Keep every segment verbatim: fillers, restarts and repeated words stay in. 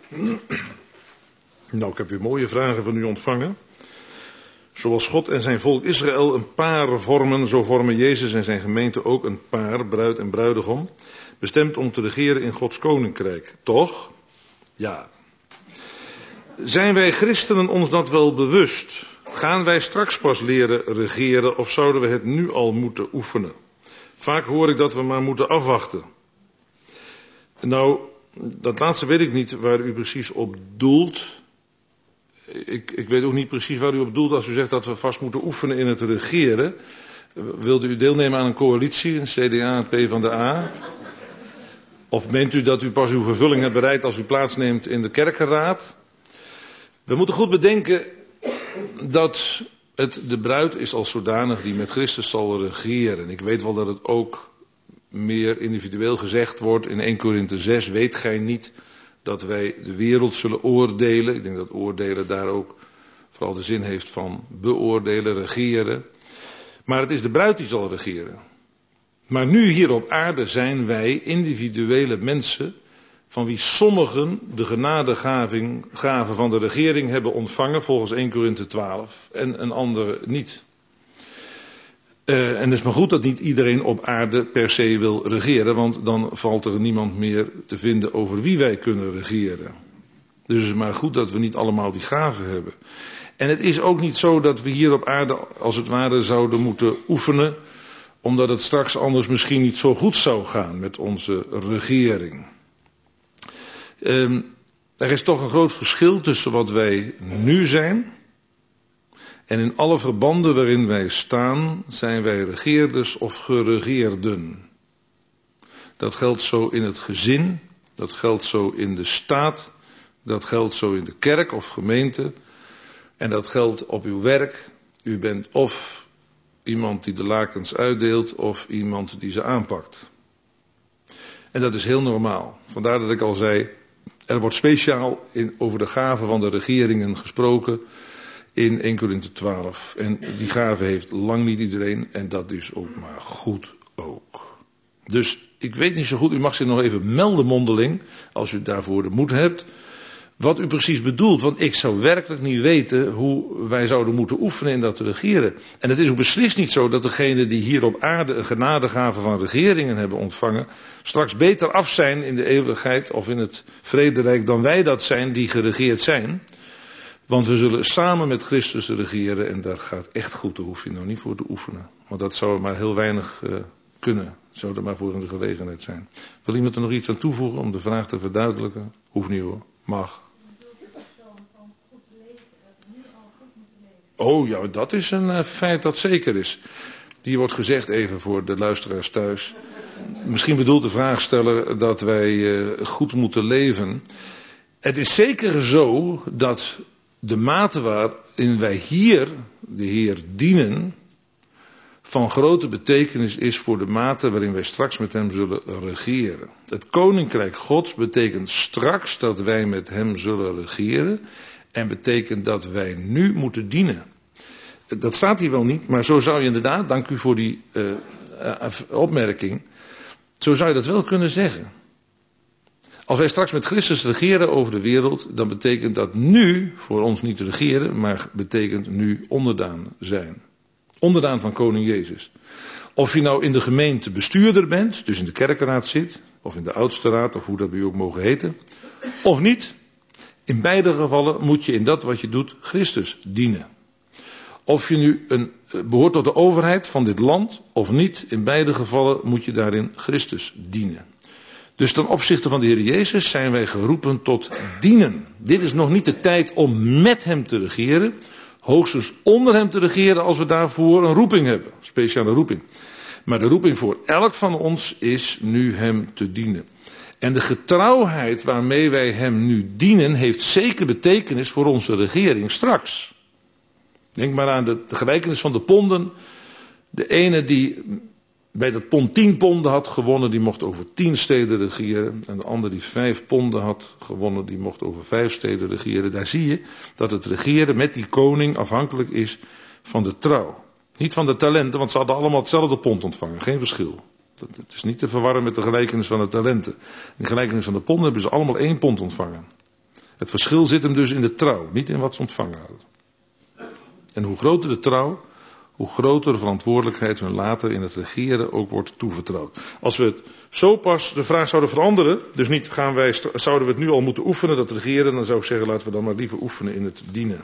Nou, ik heb weer mooie vragen van u ontvangen. Zoals God en zijn volk Israël een paar vormen, zo vormen Jezus en zijn gemeente ook een paar, bruid en bruidegom, bestemd om te regeren in Gods koninkrijk. Toch? Ja. Zijn wij christenen ons dat wel bewust? Gaan wij straks pas leren regeren of zouden we het nu al moeten oefenen? Vaak hoor ik dat we maar moeten afwachten. Nou, dat laatste weet ik niet waar u precies op doelt. Ik, ik weet ook niet precies waar u op doelt als u zegt dat we vast moeten oefenen in het regeren. Wilde u deelnemen aan een coalitie, een C D A en P van de A? Of meent u dat u pas uw vervulling hebt bereikt als u plaatsneemt in de kerkenraad? We moeten goed bedenken dat het de bruid is als zodanig die met Christus zal regeren. Ik weet wel dat het ook meer individueel gezegd wordt in Eerste Korinthe zes. Weet gij niet dat wij de wereld zullen oordelen? Ik denk dat oordelen daar ook vooral de zin heeft van beoordelen, regeren. Maar het is de bruid die zal regeren. Maar nu hier op aarde zijn wij individuele mensen van wie sommigen de genadegave van de regering hebben ontvangen volgens Eerste Korinthe twaalf en een andere niet. Uh, en het is maar goed dat niet iedereen op aarde per se wil regeren, want dan valt er niemand meer te vinden over wie wij kunnen regeren. Dus het is maar goed dat we niet allemaal die gaven hebben. En het is ook niet zo dat we hier op aarde als het ware zouden moeten oefenen, omdat het straks anders misschien niet zo goed zou gaan met onze regering. Um, er is toch een groot verschil tussen wat wij nu zijn en in alle verbanden waarin wij staan, zijn wij regeerders of geregeerden. Dat geldt zo in het gezin, dat geldt zo in de staat, dat geldt zo in de kerk of gemeente en dat geldt op uw werk. U bent of iemand die de lakens uitdeelt of iemand die ze aanpakt. En dat is heel normaal. Vandaar dat ik al zei, er wordt speciaal in, over de gaven van de regeringen gesproken in Eerste Korinthe twaalf. En die gave heeft lang niet iedereen en dat is ook maar goed ook. Dus ik weet niet zo goed, u mag zich nog even melden mondeling, als u daarvoor de moed hebt, wat u precies bedoelt. Want ik zou werkelijk niet weten hoe wij zouden moeten oefenen in dat te regeren. En het is ook beslist niet zo dat degenen die hier op aarde een genadegave van regeringen hebben ontvangen, straks beter af zijn in de eeuwigheid of in het vrederijk dan wij dat zijn die geregeerd zijn. Want we zullen samen met Christus regeren en daar gaat echt goed, daar hoef je nou niet voor te oefenen. Want dat zou maar heel weinig uh, kunnen, zou er maar voor in de gelegenheid zijn. Wil iemand er nog iets aan toevoegen om de vraag te verduidelijken? Hoeft niet hoor, mag. Oh ja, dat is een uh, feit dat zeker is. Die wordt gezegd even voor de luisteraars thuis. Misschien bedoelt de vraagsteller dat wij uh, goed moeten leven. Het is zeker zo dat de mate waarin wij hier de Heer dienen van grote betekenis is voor de mate waarin wij straks met hem zullen regeren. Het koninkrijk Gods betekent straks dat wij met hem zullen regeren en betekent dat wij nu moeten dienen. Dat staat hier wel niet, maar zo zou je inderdaad, dank u voor die uh, opmerking, zo zou je dat wel kunnen zeggen. Als wij straks met Christus regeren over de wereld, dan betekent dat nu voor ons niet regeren, maar betekent nu onderdaan zijn. Onderdaan van koning Jezus. Of je nou in de gemeente bestuurder bent, dus in de kerkenraad zit, of in de oudste raad, of hoe dat bij u ook mogen heten, of niet. In beide gevallen moet je in dat wat je doet Christus dienen. Of je nu een, behoort tot de overheid van dit land of niet, in beide gevallen moet je daarin Christus dienen. Dus ten opzichte van de Heer Jezus zijn wij geroepen tot dienen. Dit is nog niet de tijd om met hem te regeren. Hoogstens onder hem te regeren als we daarvoor een roeping hebben. Speciale roeping. Maar de roeping voor elk van ons is nu hem te dienen. En de getrouwheid waarmee wij hem nu dienen heeft zeker betekenis voor onze regering straks. Denk maar aan de, de gelijkenis van de ponden. De ene die bij dat pond tien ponden had gewonnen, die mocht over tien steden regeren. En de ander die vijf ponden had gewonnen, die mocht over vijf steden regeren. Daar zie je dat het regeren met die koning afhankelijk is van de trouw. Niet van de talenten, want ze hadden allemaal hetzelfde pond ontvangen. Geen verschil. Het is niet te verwarren met de gelijkenis van de talenten. In de gelijkenis van de ponden hebben ze allemaal één pond ontvangen. Het verschil zit hem dus in de trouw, niet in wat ze ontvangen hadden. En hoe groter de trouw, hoe groter verantwoordelijkheid hun later in het regeren ook wordt toevertrouwd. Als we het zo pas de vraag zouden veranderen, dus niet gaan wij, zouden we het nu al moeten oefenen, dat regeren, dan zou ik zeggen laten we dan maar liever oefenen in het dienen.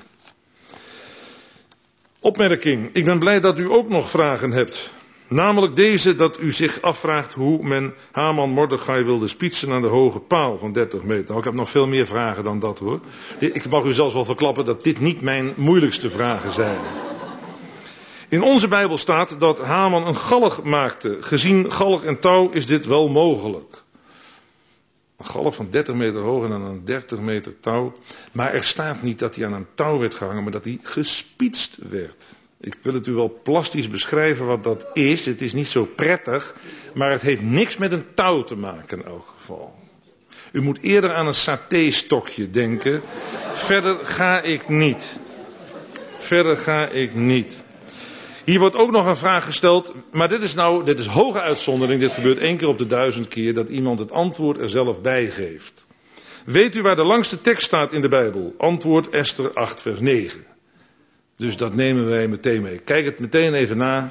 Opmerking, ik ben blij dat u ook nog vragen hebt. Namelijk deze, dat u zich afvraagt hoe men Haman Mordechai wilde spietsen aan de hoge paal van dertig meter. Nou, ik heb nog veel meer vragen dan dat hoor. Ik mag u zelfs wel verklappen dat dit niet mijn moeilijkste vragen zijn. In onze Bijbel staat dat Haman een galg maakte. Gezien galg en touw is dit wel mogelijk. Een galg van dertig meter hoog en dan een dertig meter touw. Maar er staat niet dat hij aan een touw werd gehangen, maar dat hij gespietst werd. Ik wil het u wel plastisch beschrijven wat dat is. Het is niet zo prettig, maar het heeft niks met een touw te maken in elk geval. U moet eerder aan een satéstokje denken. Verder ga ik niet. Verder ga ik niet. Hier wordt ook nog een vraag gesteld, maar dit is nou, dit is hoge uitzondering, dit gebeurt één keer op de duizend keer, dat iemand het antwoord er zelf bij geeft. Weet u waar de langste tekst staat in de Bijbel? Antwoord Esther acht vers negen. Dus dat nemen wij meteen mee. Kijk het meteen even na.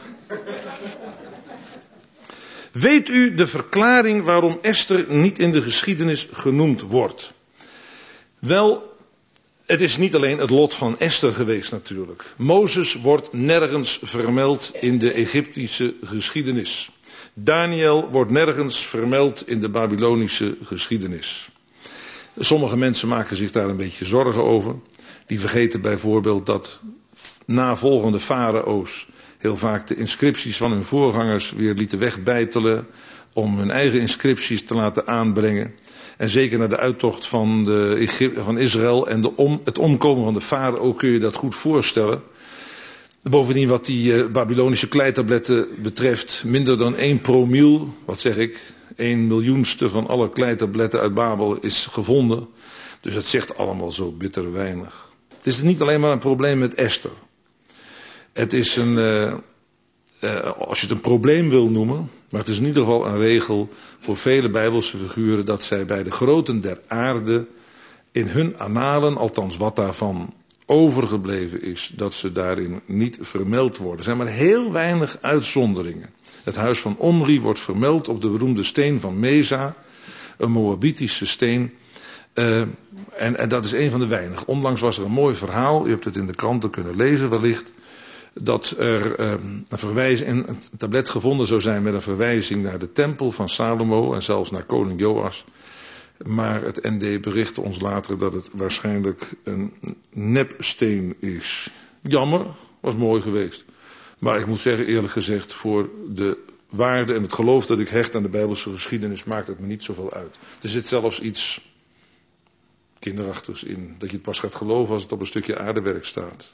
Weet u de verklaring waarom Esther niet in de geschiedenis genoemd wordt? Wel, het is niet alleen het lot van Esther geweest natuurlijk. Mozes wordt nergens vermeld in de Egyptische geschiedenis. Daniel wordt nergens vermeld in de Babylonische geschiedenis. Sommige mensen maken zich daar een beetje zorgen over. Die vergeten bijvoorbeeld dat navolgende farao's heel vaak de inscripties van hun voorgangers weer lieten wegbijtelen om hun eigen inscripties te laten aanbrengen. En zeker na de uittocht van, de, van Israël en de om, het omkomen van de farao kun je dat goed voorstellen. Bovendien wat die uh, Babylonische kleitabletten betreft, minder dan één promiel, wat zeg ik, één miljoenste van alle kleitabletten uit Babel is gevonden. Dus dat zegt allemaal zo bitter weinig. Het is niet alleen maar een probleem met Esther. Het is een, uh, uh, als je het een probleem wil noemen, maar het is in ieder geval een regel voor vele Bijbelse figuren dat zij bij de groten der aarde in hun annalen, althans wat daarvan overgebleven is, dat ze daarin niet vermeld worden. Er zijn maar heel weinig uitzonderingen. Het huis van Omri wordt vermeld op de beroemde steen van Mesa, een Moabitische steen. Uh, en, en dat is een van de weinig. Onlangs was er een mooi verhaal, u hebt het in de kranten kunnen lezen wellicht, dat er uh, een, verwijzing, een tablet gevonden zou zijn met een verwijzing naar de tempel van Salomo en zelfs naar koning Joas. Maar het N D berichtte ons later dat het waarschijnlijk een nepsteen is. Jammer, was mooi geweest. Maar ik moet zeggen, eerlijk gezegd, voor de waarde en het geloof dat ik hecht aan de Bijbelse geschiedenis maakt het me niet zoveel uit. Er zit zelfs iets kinderachtigs in, dat je het pas gaat geloven als het op een stukje aardewerk staat.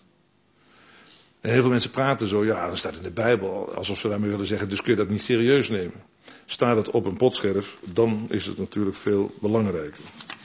En heel veel mensen praten zo, ja, dat staat in de Bijbel, alsof ze daarmee willen zeggen, dus kun je dat niet serieus nemen. Staat het op een potscherf, dan is het natuurlijk veel belangrijker.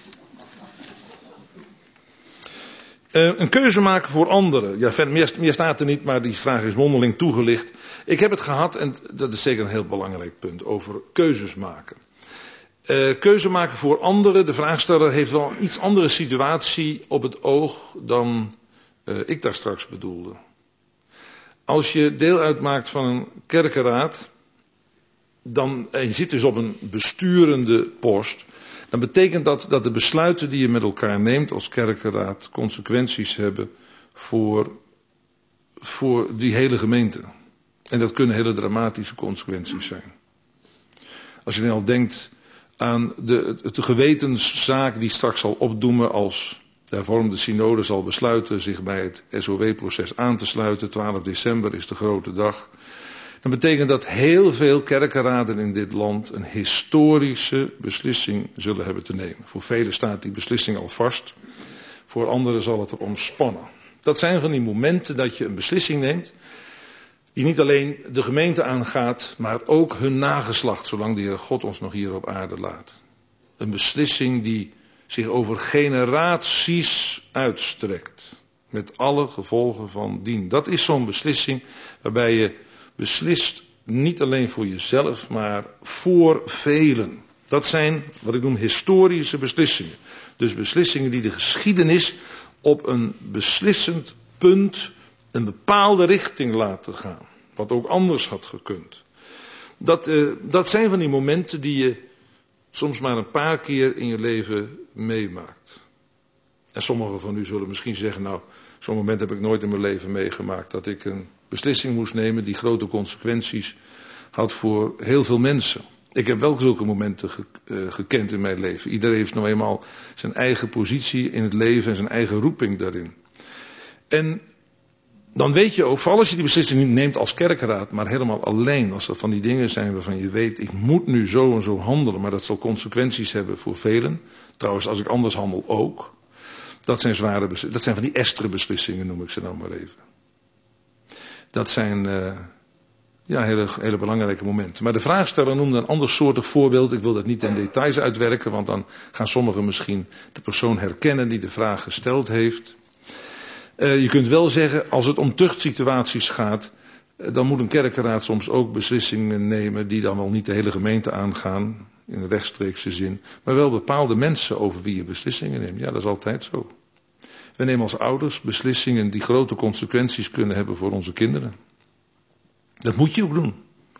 Uh, een keuze maken voor anderen. Ja, verder, meer, meer staat er niet, maar die vraag is mondeling toegelicht. Ik heb het gehad, en dat is zeker een heel belangrijk punt, over keuzes maken. Uh, keuze maken voor anderen. De vraagsteller heeft wel een iets andere situatie op het oog dan uh, ik daar straks bedoelde. Als je deel uitmaakt van een kerkenraad, dan, en je zit dus op een besturende post, dan betekent dat dat de besluiten die je met elkaar neemt als kerkenraad consequenties hebben voor, voor die hele gemeente. En dat kunnen hele dramatische consequenties zijn. Als je dan al denkt aan de, de gewetenszaak die straks zal opdoemen als de hervormde synode zal besluiten zich bij het S O W-proces aan te sluiten. twaalf december is de grote dag. Dan betekent dat heel veel kerkenraden in dit land een historische beslissing zullen hebben te nemen. Voor velen staat die beslissing al vast. Voor anderen zal het erom spannen. Dat zijn van die momenten dat je een beslissing neemt die niet alleen de gemeente aangaat, maar ook hun nageslacht, zolang de Heere God ons nog hier op aarde laat. Een beslissing die zich over generaties uitstrekt. Met alle gevolgen van dien. Dat is zo'n beslissing waarbij je beslist niet alleen voor jezelf, maar voor velen. Dat zijn wat ik noem historische beslissingen. Dus beslissingen die de geschiedenis op een beslissend punt een bepaalde richting laten gaan. Wat ook anders had gekund. Dat, uh, dat zijn van die momenten die je soms maar een paar keer in je leven meemaakt. En sommigen van u zullen misschien zeggen, nou, zo'n moment heb ik nooit in mijn leven meegemaakt. Dat ik een beslissing moest nemen die grote consequenties had voor heel veel mensen. Ik heb wel zulke momenten ge, uh, gekend in mijn leven. Iedereen heeft nou eenmaal zijn eigen positie in het leven en zijn eigen roeping daarin. En dan weet je ook, vooral als je die beslissing niet neemt als kerkraad, maar helemaal alleen. Als er van die dingen zijn waarvan je weet, ik moet nu zo en zo handelen, maar dat zal consequenties hebben voor velen. Trouwens, als ik anders handel ook. Dat zijn zware beslissingen. Dat zijn van die estere beslissingen, noem ik ze nou maar even. Dat zijn uh, ja, hele, hele belangrijke momenten. Maar de vraagsteller noemde een ander soortig voorbeeld. Ik wil dat niet in details uitwerken, want dan gaan sommigen misschien de persoon herkennen die de vraag gesteld heeft. Uh, je kunt wel zeggen, als het om tuchtsituaties gaat, uh, dan moet een kerkenraad soms ook beslissingen nemen die dan wel niet de hele gemeente aangaan, in de rechtstreekse zin, maar wel bepaalde mensen over wie je beslissingen neemt. Ja, dat is altijd zo. We nemen als ouders beslissingen die grote consequenties kunnen hebben voor onze kinderen. Dat moet je ook doen.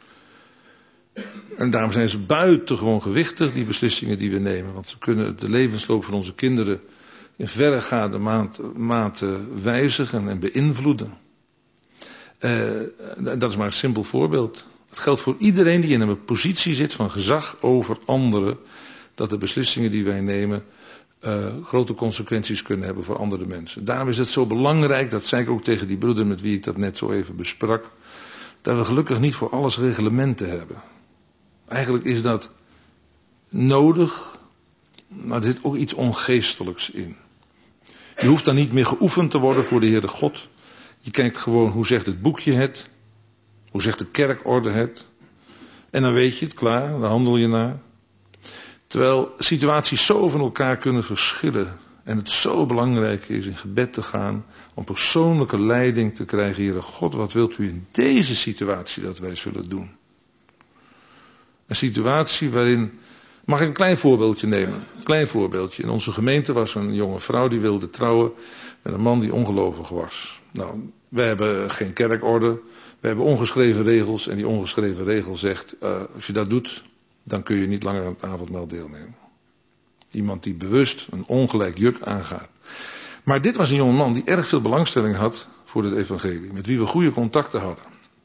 En daarom zijn ze buitengewoon gewichtig, die beslissingen die we nemen, want ze kunnen de levensloop van onze kinderen in verregaande mate wijzigen en beïnvloeden. Uh, dat is maar een simpel voorbeeld. Het geldt voor iedereen die in een positie zit van gezag over anderen, dat de beslissingen die wij nemen uh, grote consequenties kunnen hebben voor andere mensen. Daarom is het zo belangrijk, dat zei ik ook tegen die broeder met wie ik dat net zo even besprak, dat we gelukkig niet voor alles reglementen hebben. Eigenlijk is dat nodig, maar er zit ook iets ongeestelijks in. Je hoeft dan niet meer geoefend te worden voor de Heere God. Je kijkt gewoon, hoe zegt het boekje het? Hoe zegt de kerkorde het? En dan weet je het, klaar, dan handel je naar. Terwijl situaties zo van elkaar kunnen verschillen. En het zo belangrijk is in gebed te gaan, om persoonlijke leiding te krijgen. Heere God, wat wilt u in deze situatie dat wij zullen doen? Een situatie waarin... Mag ik een klein voorbeeldje nemen? Een klein voorbeeldje. In onze gemeente was een jonge vrouw die wilde trouwen met een man die ongelovig was. Nou, wij hebben geen kerkorde. We hebben ongeschreven regels. En die ongeschreven regel zegt, uh, als je dat doet, dan kun je niet langer aan het avondmaal deelnemen. Iemand die bewust een ongelijk juk aangaat. Maar dit was een jonge man die erg veel belangstelling had voor het evangelie. Met wie we goede contacten hadden.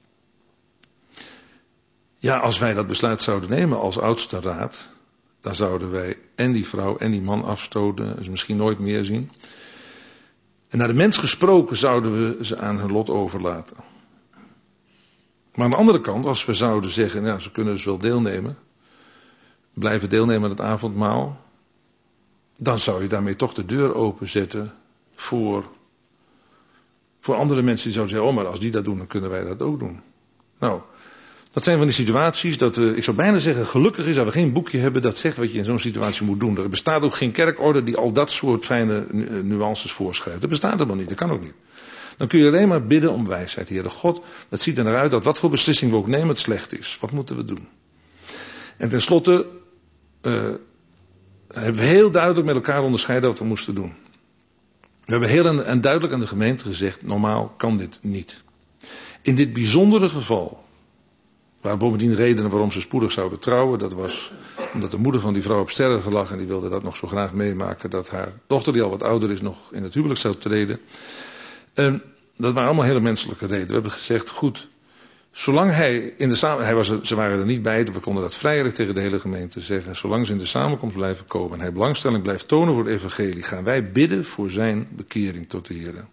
Ja, als wij dat besluit zouden nemen als oudste raad, dan zouden wij en die vrouw en die man afstoten, en ze misschien nooit meer zien. En naar de mens gesproken zouden we ze aan hun lot overlaten. Maar aan de andere kant, als we zouden zeggen, nou, ze kunnen dus wel deelnemen, blijven deelnemen aan het avondmaal, dan zou je daarmee toch de deur openzetten voor, voor andere mensen die zouden zeggen, oh, maar als die dat doen, dan kunnen wij dat ook doen. Nou, dat zijn van die situaties dat we, ik zou bijna zeggen, gelukkig is dat we geen boekje hebben dat zegt wat je in zo'n situatie moet doen. Er bestaat ook geen kerkorde die al dat soort fijne nuances voorschrijft. Dat bestaat helemaal niet, dat kan ook niet. Dan kun je alleen maar bidden om wijsheid. Heere God, dat ziet er naar uit dat wat voor beslissing we ook nemen het slecht is. Wat moeten we doen? En tenslotte uh, hebben we heel duidelijk met elkaar onderscheiden wat we moesten doen. We hebben heel en duidelijk aan de gemeente gezegd, normaal kan dit niet. In dit bijzondere geval, waar bovendien redenen waarom ze spoedig zouden trouwen, dat was omdat de moeder van die vrouw op sterven lag en die wilde dat nog zo graag meemaken, dat haar dochter die al wat ouder is nog in het huwelijk zou treden. En dat waren allemaal hele menselijke redenen. We hebben gezegd, goed, zolang hij in de samenkomst, hij was er, ze waren er niet bij, we konden dat vrijelijk tegen de hele gemeente zeggen, zolang ze in de samenkomst blijven komen en hij belangstelling blijft tonen voor het evangelie, gaan wij bidden voor zijn bekering tot de Heer.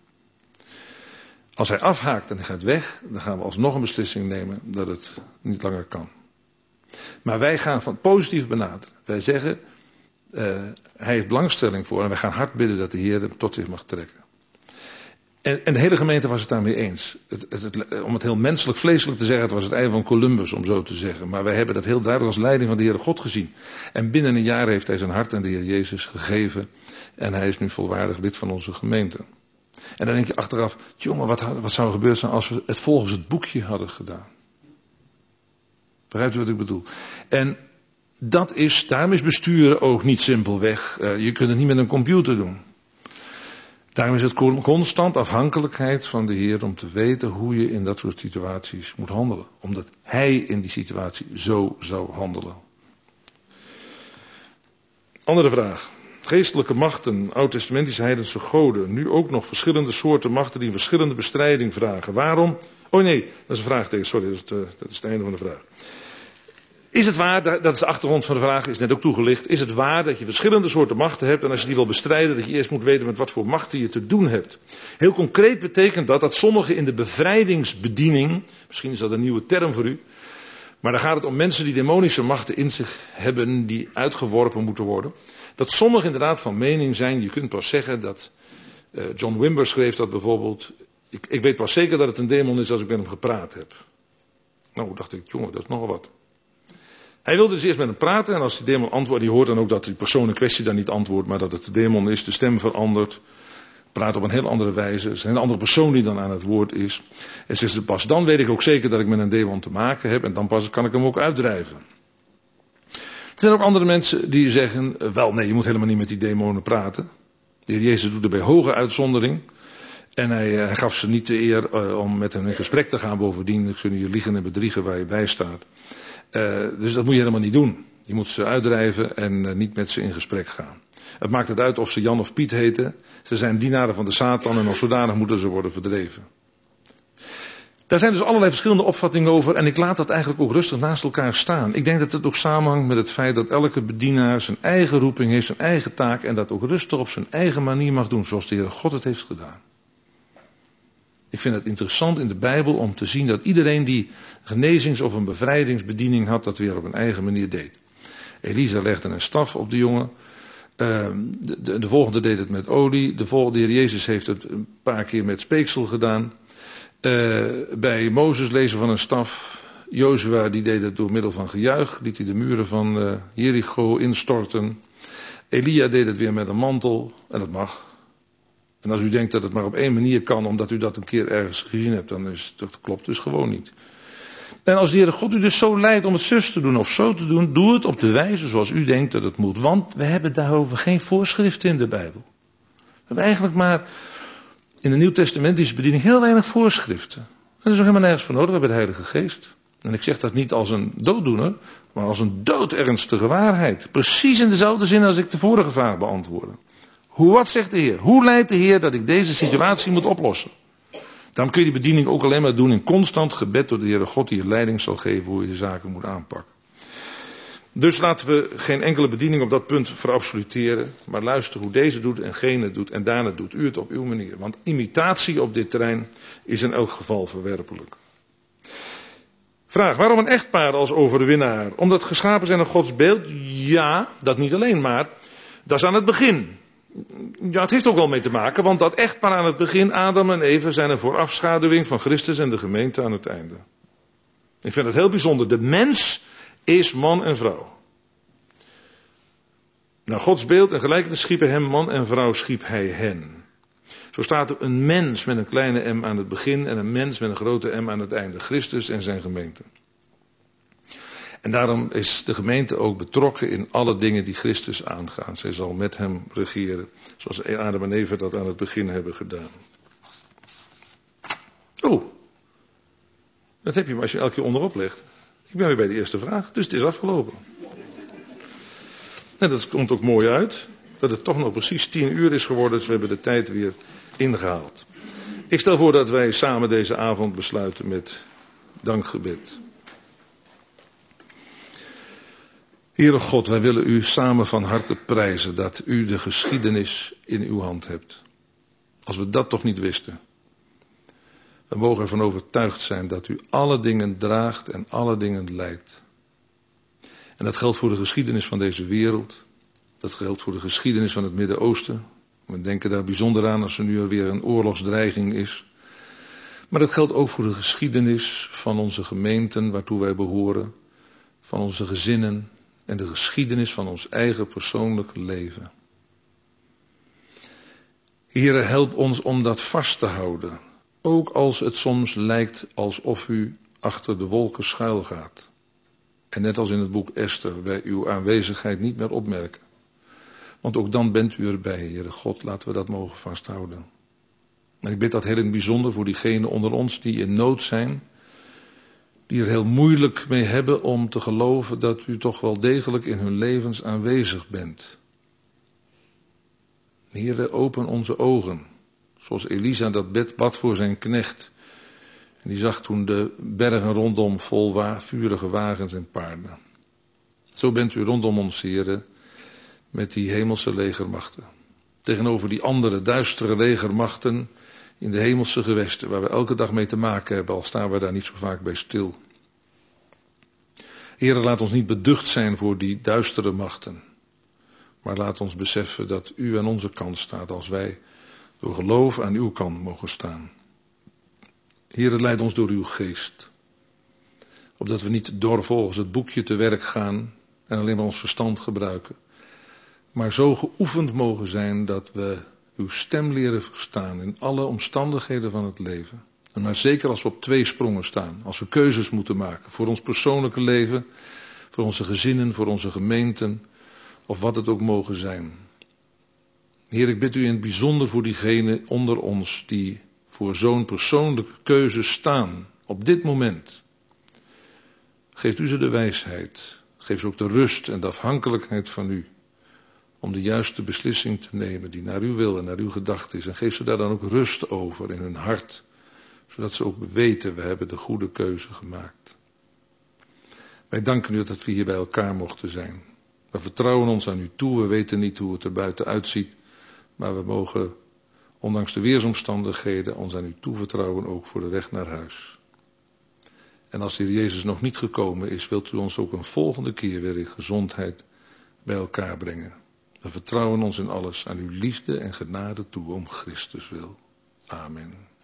Als hij afhaakt en hij gaat weg, dan gaan we alsnog een beslissing nemen dat het niet langer kan. Maar wij gaan van positief benaderen. Wij zeggen, uh, hij heeft belangstelling voor en wij gaan hard bidden dat de Heer hem tot zich mag trekken. En, en de hele gemeente was het daarmee eens. Het, het, het, om het heel menselijk, vleeselijk te zeggen, het was het ei van Columbus, om zo te zeggen. Maar wij hebben dat heel duidelijk als leiding van de Heere God gezien. En binnen een jaar heeft hij zijn hart aan de Heer Jezus gegeven. En hij is nu volwaardig lid van onze gemeente. En dan denk je achteraf, jongen, wat, wat zou er gebeurd zijn als we het volgens het boekje hadden gedaan? Begrijpt u wat ik bedoel? En dat is, daarom is besturen ook niet simpelweg. Uh, je kunt het niet met een computer doen. Daarom is het constant afhankelijkheid van de Heer om te weten hoe je in dat soort situaties moet handelen. Omdat Hij in die situatie zo zou handelen. Andere vraag. Geestelijke machten, oud-testamentische heidense goden. Nu ook nog verschillende soorten machten die een verschillende bestrijding vragen. Waarom? Oh nee, dat is een vraagteken. Sorry, dat is, het, dat is het einde van de vraag. Is het waar, dat is de achtergrond van de vraag, is net ook toegelicht. Is het waar dat je verschillende soorten machten hebt en als je die wil bestrijden, dat je eerst moet weten met wat voor machten je te doen hebt. Heel concreet betekent dat dat sommigen in de bevrijdingsbediening, misschien is dat een nieuwe term voor u, maar dan gaat het om mensen die demonische machten in zich hebben, die uitgeworpen moeten worden. Dat sommigen inderdaad van mening zijn, je kunt pas zeggen dat, uh, John Wimber schreef dat bijvoorbeeld, ik, ik weet pas zeker dat het een demon is als ik met hem gepraat heb. Nou, dacht ik, jongen, dat is nogal wat. Hij wilde dus eerst met hem praten en als die demon antwoordt, die hoort dan ook dat die persoon in kwestie dan niet antwoordt, maar dat het de demon is, de stem verandert, praat op een heel andere wijze, het is een hele andere persoon die dan aan het woord is. En zegt pas dan weet ik ook zeker dat ik met een demon te maken heb en dan pas kan ik hem ook uitdrijven. Er zijn ook andere mensen die zeggen, wel nee, je moet helemaal niet met die demonen praten. De Heer Jezus doet er bij hoge uitzondering. En hij, hij gaf ze niet de eer uh, om met hen in gesprek te gaan. Bovendien kunnen je liegen en bedriegen waar je bij staat. Uh, dus dat moet je helemaal niet doen. Je moet ze uitdrijven en uh, niet met ze in gesprek gaan. Het maakt het uit of ze Jan of Piet heten. Ze zijn dienaren van de Satan en als zodanig moeten ze worden verdreven. Daar zijn dus allerlei verschillende opvattingen over en ik laat dat eigenlijk ook rustig naast elkaar staan. Ik denk dat het ook samenhangt met het feit dat elke bedienaar zijn eigen roeping heeft, zijn eigen taak en dat ook rustig op zijn eigen manier mag doen zoals de Heere God het heeft gedaan. Ik vind het interessant in de Bijbel om te zien dat iedereen die genezings- of een bevrijdingsbediening had, dat weer op een eigen manier deed. Elisa legde een staf op de jongen. Uh, de, de, de volgende deed het met olie. De volgende, de Heer Jezus heeft het een paar keer met speeksel gedaan. Uh, bij Mozes lezen van een staf. Jozua die deed het door middel van gejuich. Liet hij de muren van uh, Jericho instorten. Elia deed het weer met een mantel. En dat mag. En als u denkt dat het maar op één manier kan, omdat u dat een keer ergens gezien hebt, dan is dat klopt dus gewoon niet. En als de Heere God u dus zo leidt om het zus te doen of zo te doen, doe het op de wijze zoals u denkt dat het moet. Want we hebben daarover geen voorschriften in de Bijbel. We hebben eigenlijk maar in de Nieuw-testamentische bediening heel weinig voorschriften. Dat is ook helemaal nergens voor nodig, we hebben de Heilige Geest. En ik zeg dat niet als een dooddoener, maar als een doodernstige waarheid. Precies in dezelfde zin als ik de vorige vraag beantwoordde. Hoe, wat zegt de Heer? Hoe leidt de Heer dat ik deze situatie moet oplossen? Daarom kun je die bediening ook alleen maar doen in constant gebed door de Heere God die je leiding zal geven hoe je de zaken moet aanpakken. Dus laten we geen enkele bediening op dat punt verabsoluteren, maar luisteren hoe deze doet en gene doet en daarna doet u het op uw manier. Want imitatie op dit terrein is in elk geval verwerpelijk. Vraag, waarom een echtpaar als overwinnaar? Omdat geschapen zijn naar Gods beeld? Ja, dat niet alleen, maar dat is aan het begin. Ja, het heeft ook wel mee te maken, want dat echtpaar aan het begin, Adam en Eva, zijn een voorafschaduwing van Christus en de gemeente aan het einde. Ik vind het heel bijzonder. De mens is man en vrouw. Naar Gods beeld en gelijkenis schiepen hem man en vrouw, schiep hij hen. Zo staat er een mens met een kleine m aan het begin en een mens met een grote m aan het einde. Christus en zijn gemeente. En daarom is de gemeente ook betrokken in alle dingen die Christus aangaan. Zij zal met hem regeren, zoals Adam en Eva dat aan het begin hebben gedaan. Oh, dat heb je maar als je elke keer onderop legt. Ik ben weer bij de eerste vraag, dus het is afgelopen. En dat komt ook mooi uit, dat het toch nog precies tien uur is geworden, dus we hebben de tijd weer ingehaald. Ik stel voor dat wij samen deze avond besluiten met dankgebed. Heere God, wij willen u samen van harte prijzen dat u de geschiedenis in uw hand hebt. Als we dat toch niet wisten. We mogen ervan overtuigd zijn dat u alle dingen draagt en alle dingen leidt. En dat geldt voor de geschiedenis van deze wereld. Dat geldt voor de geschiedenis van het Midden-Oosten. We denken daar bijzonder aan als er nu alweer een oorlogsdreiging is. Maar dat geldt ook voor de geschiedenis van onze gemeenten waartoe wij behoren. Van onze gezinnen. En de geschiedenis van ons eigen persoonlijke leven. Heere, help ons om dat vast te houden. Ook als het soms lijkt alsof u achter de wolken schuilgaat. En net als in het boek Esther, wij uw aanwezigheid niet meer opmerken. Want ook dan bent u erbij, Heere God, laten we dat mogen vasthouden. En ik bid dat heel in het bijzonder voor diegenen onder ons die in nood zijn, die er heel moeilijk mee hebben om te geloven dat u toch wel degelijk in hun levens aanwezig bent. Heere, open onze ogen, zoals Elisa dat bed bad voor zijn knecht. En die zag toen de bergen rondom vol wa- vurige wagens en paarden. Zo bent u rondom ons, Heere, met die hemelse legermachten. Tegenover die andere duistere legermachten in de hemelse gewesten, waar we elke dag mee te maken hebben, al staan we daar niet zo vaak bij stil. Heere, laat ons niet beducht zijn voor die duistere machten. Maar laat ons beseffen dat u aan onze kant staat als wij door geloof aan uw kant mogen staan. Heere, leid ons door uw geest. Opdat we niet door volgens het boekje te werk gaan en alleen maar ons verstand gebruiken. Maar zo geoefend mogen zijn dat we uw stem leren verstaan in alle omstandigheden van het leven. En maar zeker als we op twee sprongen staan. Als we keuzes moeten maken voor ons persoonlijke leven, voor onze gezinnen, voor onze gemeenten. Of wat het ook mogen zijn. Heer, ik bid u in het bijzonder voor diegenen onder ons die voor zo'n persoonlijke keuze staan. Op dit moment. Geeft u ze de wijsheid. Geef ze ook de rust en de afhankelijkheid van u. Om de juiste beslissing te nemen die naar uw wil en naar uw gedachte is. En geef ze daar dan ook rust over in hun hart. Zodat ze ook weten, we hebben de goede keuze gemaakt. Wij danken u dat we hier bij elkaar mochten zijn. We vertrouwen ons aan u toe, we weten niet hoe het er buiten uitziet. Maar we mogen, ondanks de weersomstandigheden, ons aan u toevertrouwen ook voor de weg naar huis. En als de Heer Jezus nog niet gekomen is, wilt u ons ook een volgende keer weer in gezondheid bij elkaar brengen. We vertrouwen ons in alles aan uw liefde en genade toe om Christus wil. Amen.